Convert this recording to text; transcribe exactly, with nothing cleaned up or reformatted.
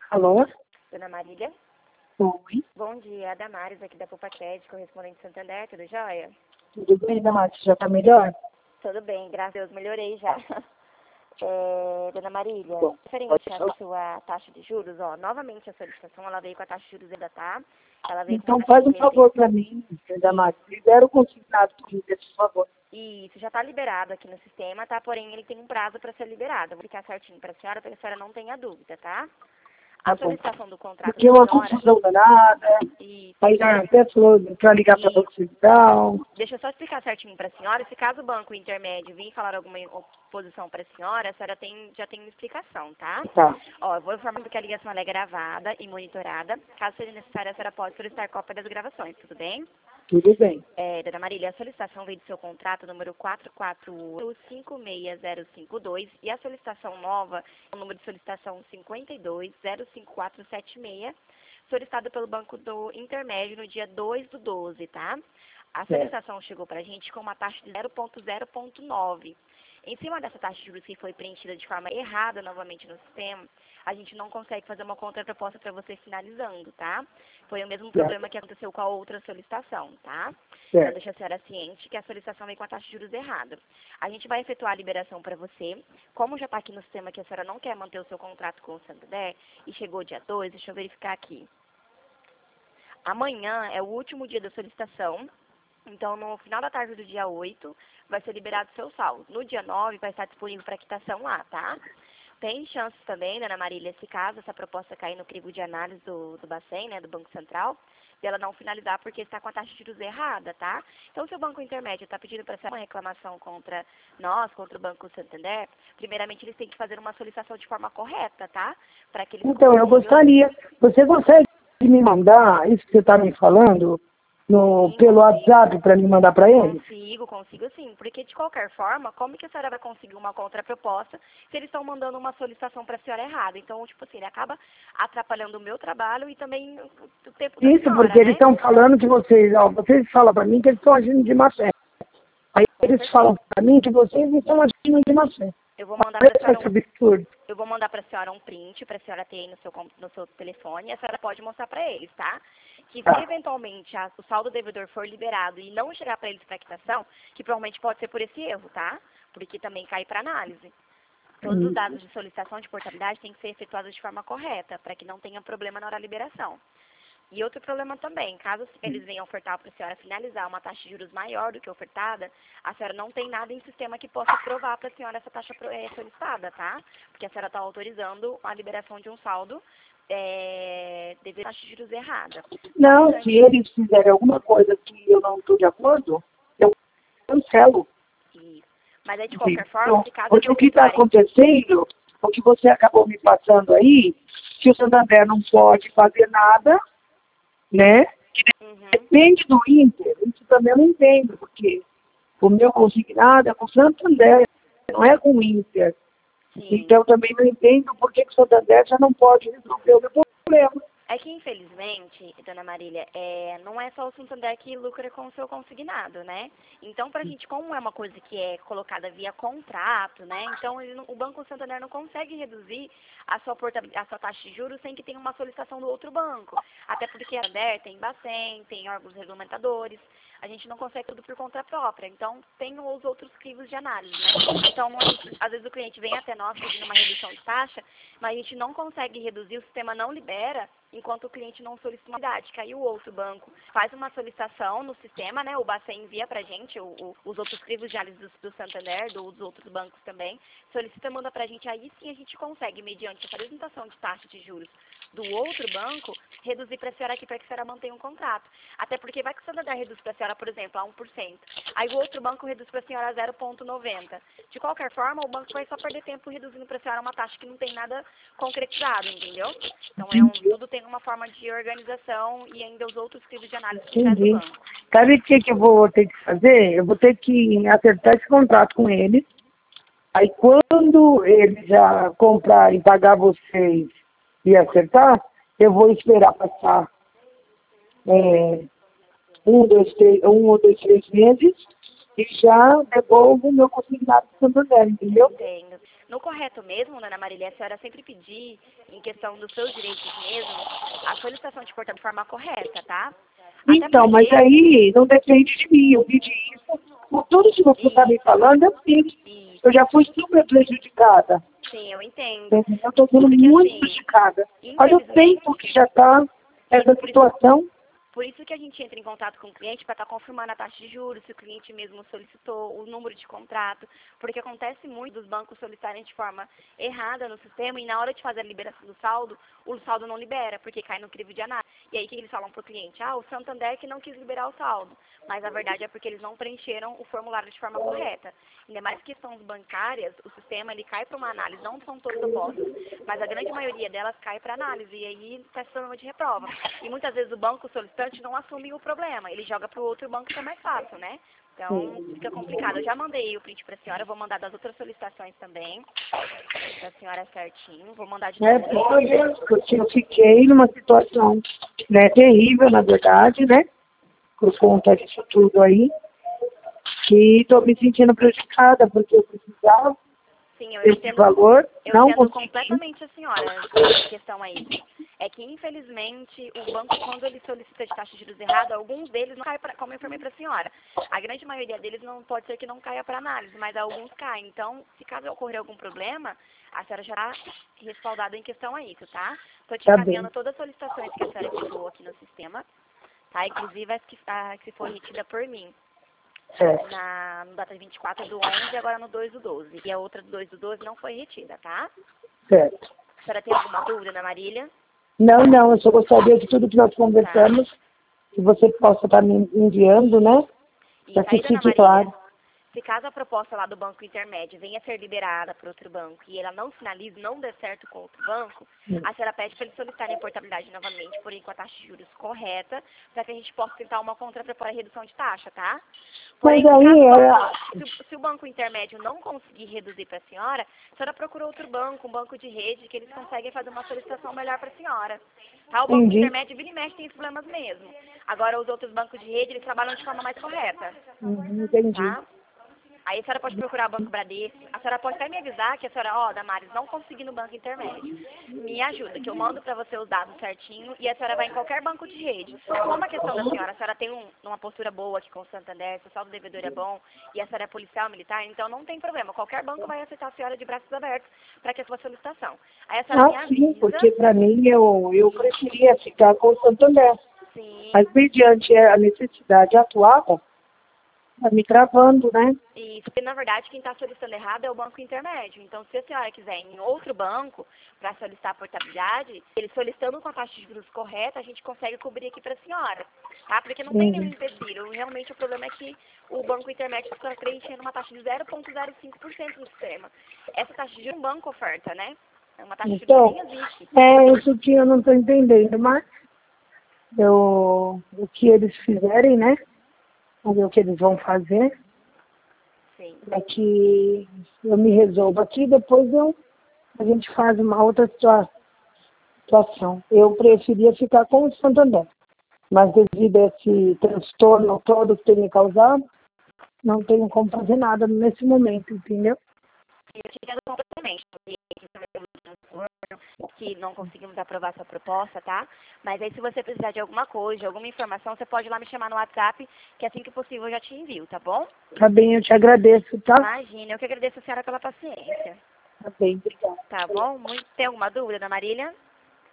Alô? Dona Marília? Oi. Bom dia, Damares aqui da Popacred, correspondente Santander, tudo jóia? Tudo bem, Damares? Já tá melhor? Tudo bem, graças a Deus, melhorei já. É, Dona Marília, Bom, referente à sua taxa de juros, ó, novamente a solicitação, ela veio com a taxa de juros ainda, tá? Ela veio com então uma faz taxa um de favor pra mim, Damares. Libera o consignado por mim, por favor. Isso, já está liberado aqui no sistema, tá? Porém, ele tem um prazo para ser liberado. Vou explicar certinho para a senhora, para que a senhora não tenha dúvida, tá? A Tá bom. solicitação do contrato Porque é da uma senhora... confusão danada. E Aí já até falou pra ligar pra banco central. deixa eu só explicar certinho para a senhora. Se caso o banco intermédio vir falar alguma oposição para a senhora, a senhora tem, já tem uma explicação, tá? Tá. Ó, eu vou informar que a ligação ela é gravada e monitorada. Caso seja necessário, a senhora pode solicitar cópia das gravações, tudo bem? Tudo bem. É, Dona Marília, a solicitação veio do seu contrato número quatro quatro oito cinco seis zero cinco dois e a solicitação nova é o número de solicitação cinco dois zero cinco quatro sete seis, solicitada pelo Banco do Intermédio no dia dois do doze, tá? A solicitação chegou para a gente com uma taxa de zero ponto zero ponto nove. Em cima dessa taxa de juros que foi preenchida de forma errada novamente no sistema, a gente não consegue fazer uma contraproposta para você finalizando, tá? Foi o mesmo problema que aconteceu com a outra solicitação, tá? Então, Certo. deixa a senhora ciente que a solicitação vem com a taxa de juros errada. A gente vai efetuar a liberação para você. Como já está aqui no sistema que a senhora não quer manter o seu contrato com o Santander e chegou dia dois, deixa eu verificar aqui. Amanhã é o último dia da solicitação. Então, no final da tarde do dia oito, vai ser liberado o seu saldo. No dia nove, vai estar disponível para quitação lá, tá? Tem chances também, Dona Marília, se caso essa proposta cair no crivo de análise do, do Bacen, né, do Banco Central, dela não finalizar porque está com a taxa de juros errada, tá? Então, se o Banco Intermédio está pedindo para ser uma reclamação contra nós, contra o Banco Santander, primeiramente eles têm que fazer uma solicitação de forma correta, tá? Para que eles Então, eu consigam... gostaria. Você consegue me mandar isso que você tá me falando no, Sim, pelo consigo. WhatsApp para me mandar para ele? Consigo, consigo sim. Porque, de qualquer forma, como que a senhora vai conseguir uma contraproposta se eles estão mandando uma solicitação para a senhora errada? Então, tipo assim, ele acaba atrapalhando o meu trabalho e também o o tempo da Isso, senhora, porque eles né? estão falando que vocês, ó, vocês falam para mim que eles estão agindo de má fé. Aí Com eles certeza. falam para mim que vocês estão agindo de má fé. Eu vou mandar Olha para a só senhora esse um, absurdo. eu vou mandar para a senhora um print, para a senhora ter aí no seu, com- no seu telefone, e a senhora pode mostrar para eles, tá? Que se Tá. eventualmente a- o saldo devedor for liberado e não chegar para eles para quitação, que provavelmente pode ser por esse erro, tá? Porque também cai para análise. Todos os Hum. dados de solicitação de portabilidade têm que ser efetuados de forma correta, para que não tenha problema na hora da liberação. E outro problema também, caso eles venham ofertar para a senhora finalizar uma taxa de juros maior do que a ofertada, a senhora não tem nada em sistema que possa provar para a senhora essa taxa pro- eh, solicitada, tá? Porque a senhora está autorizando a liberação de um saldo é, devido à taxa de juros errada. Não, se eles fizerem alguma coisa que eu não estou de acordo, eu cancelo. Isso. Mas aí, de qualquer forma, Então, se caso eles porque o que está efetuarem... acontecendo, o que você acabou me passando aí, que o Santander não pode fazer nada, né? Uhum. Depende do Inter. Isso também eu não entendo, porque o meu consignado é com o Santander, não é com o Inter. Sim. Então eu também não entendo por que que o Santander já não pode resolver o meu problema. É que, infelizmente, Dona Marília, é, não é só o Santander que lucra com o seu consignado, né? Então, pra gente, como é uma coisa que é colocada via contrato, né? Então, ele não- o Banco Santander não consegue reduzir a sua, portabil- a sua taxa de juros sem que tenha uma solicitação do outro banco. Até porque a Santander tem Bacen, tem órgãos regulamentadores. A gente não consegue tudo por conta própria. Então, tem os outros crivos de análise, né? Então, a gente- às vezes o cliente vem até nós pedindo uma redução de taxa, mas a gente não consegue reduzir, o sistema não libera enquanto o cliente não solicita uma idade. Que aí o outro banco faz uma solicitação no sistema, né? O Bacen envia pra gente o, o, os outros crivos de análise do, do Santander, do- dos outros bancos também. Solicita, manda pra gente, aí sim a gente consegue, mediante essa apresentação de taxa de juros do outro banco, reduzir pra senhora aqui para que a senhora mantenha um contrato. Até porque vai que o Santander reduz pra senhora, por exemplo, a um por cento. Aí o outro banco reduz pra senhora a zero vírgula noventa. De qualquer forma, o banco vai só perder tempo reduzindo pra senhora uma taxa que não tem nada concretizado, entendeu? Então, é um, tudo tem uma forma de organização e ainda os outros crivos de análise que traz o Entendi. banco. Sabe o que, que eu vou ter que fazer? Eu vou ter que acertar esse contrato com ele. Aí quando ele já comprar e pagar vocês e acertar, eu vou esperar passar é, um, dois, três, um ou dois, três meses e já devolvo o meu consignado do Santander, entendeu? Entendo. No correto mesmo, dona Marília, a senhora sempre pedir, em questão dos seus direitos mesmo, a solicitação de portaria de forma correta, tá? Então, Até mas porque... aí não depende de mim, eu pedi isso. Por tudo que você está me falando, eu fiz. Isso. Eu já fui super prejudicada. Sim, eu entendo. Eu estou sendo Porque, muito assim, prejudicada. Olha o tempo que já está essa situação. Por isso que a gente entra em contato com o cliente para estar confirmando a taxa de juros, se o cliente mesmo solicitou, o número de contrato, porque acontece muito dos bancos solicitarem de forma errada no sistema e na hora de fazer a liberação do saldo, o saldo não libera, porque cai no crivo de análise. E aí o que eles falam para o cliente? Ah, o Santander que não quis liberar o saldo. Mas a verdade é porque eles não preencheram o formulário de forma correta. Ainda mais questões bancárias, o sistema ele cai para uma análise, não são todas apostas, mas a grande maioria delas cai para análise e aí está se tornando de reprova. E muitas vezes o banco solicitante não assume o problema, ele joga para o outro banco que é mais fácil, né? Então fica complicado. Eu já mandei o print para a senhora, vou mandar das outras solicitações também, para a senhora certinho, vou mandar de É, porque eu fiquei numa situação, né, terrível, na verdade, né? Por conta disso tudo aí. Que estou me sentindo prejudicada, porque eu precisava Sim, eu desse entendo, valor, eu não entendo consegui. completamente a senhora em questão a isso. É que, infelizmente, o banco, quando ele solicita de taxa de juros errada, alguns deles não caem, pra, como eu informei para a senhora. A grande maioria deles não pode ser que não caia para análise, mas alguns caem. Então, se caso ocorrer algum problema, a senhora já está respaldada em questão a isso, tá? Estou te Tá encaminhando bem. todas as solicitações que a senhora efetuou aqui no sistema, tá? Inclusive as que, a que foi retida por mim. Certo. Na, no data vinte e quatro do onze e agora no dois do doze. E a outra do dois do doze não foi retida, tá? Certo. A senhora tem alguma dúvida, Ana Marília? Não, não, eu só gostaria de tudo que nós Tá. conversamos, que você possa estar me enviando, né? E Para que aí, Dona fique Marília, claro. se caso a proposta lá do banco intermédio venha a ser liberada por outro banco e ela não finalize, não der certo com outro banco, Hum. a senhora pede para eles solicitarem a portabilidade novamente, porém com a taxa de juros correta, para que a gente possa tentar uma contraproposta redução de taxa, tá? Porém, Mas se, caso aí o era... banco, se, o- se o banco intermédio não conseguir reduzir para a senhora, a senhora procura outro banco, um banco de rede, que eles conseguem fazer uma solicitação melhor para a senhora. Tá? O banco Entendi. intermédio, vira e mexe, tem problemas mesmo. Agora, os outros bancos de rede, eles trabalham de forma mais correta, Uhum, entendi. tá? Aí a senhora pode procurar o Banco Bradesco. A senhora pode até me avisar que a senhora, ó, Damares, não consegui no banco intermédio. Me ajuda, que eu mando pra você os dados certinho e a senhora vai em qualquer banco de rede. Como a questão da senhora, a senhora tem um, uma postura boa aqui com o Santander, seu saldo devedor é bom e a senhora é policial militar, então não tem problema. Qualquer banco vai aceitar a senhora de braços abertos para que a sua solicitação. Aí a senhora me Ah, sim, avisa. porque para mim eu, eu preferia ficar com o Santander. Sim. Mas mediante a necessidade atual, está me travando, né? Isso, porque na verdade quem está solicitando errado é o banco intermédio. Então, se a senhora quiser ir em outro banco para solicitar a portabilidade, ele solicitando com a taxa de juros correta, a gente consegue cobrir aqui para a senhora, tá? Porque não tem nenhum Uhum. empecilho. Realmente o problema é que o banco intermédio está preenchendo uma taxa de zero vírgula zero cinco por cento no sistema. Essa taxa de juros um banco oferta, né? É uma taxa de juros que Então, nem existe. é isso que eu não estou entendendo, mas eu, o que eles fizerem, né? Vamos ver o que eles vão fazer, Sim. é que eu me resolvo aqui, depois eu, a gente faz uma outra situa- situação. Eu preferia ficar com o Santander, mas devido a esse transtorno todo que tem me causado, não tenho como fazer nada nesse momento, entendeu? Eu te entendo completamente. Que não conseguimos aprovar sua proposta, tá? Mas aí se você precisar de alguma coisa, de alguma informação, você pode ir lá me chamar no WhatsApp, que assim que possível eu já te envio, tá bom? Tá bem, eu te agradeço, tá? Imagina, eu que agradeço a senhora pela paciência. Tá bem, obrigada. Tá bom? Muito... Tem alguma dúvida, Ana Marília?